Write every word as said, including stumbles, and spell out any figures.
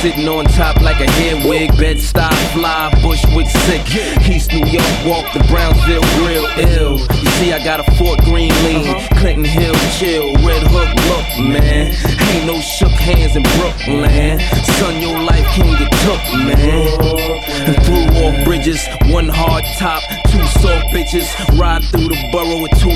sitting on top like a head wig. Bed-Stuy fly, Bushwick sick. East New York walk, the Brownsville grill ill. You see, I got a Fort Greene lean, Clinton Hill chill, Red Hook look, man. Ain't no shook hands in Brooklyn. Son, your life can't get took, man. Through all bridges, one hard top, two soft bitches. Ride through the borough with two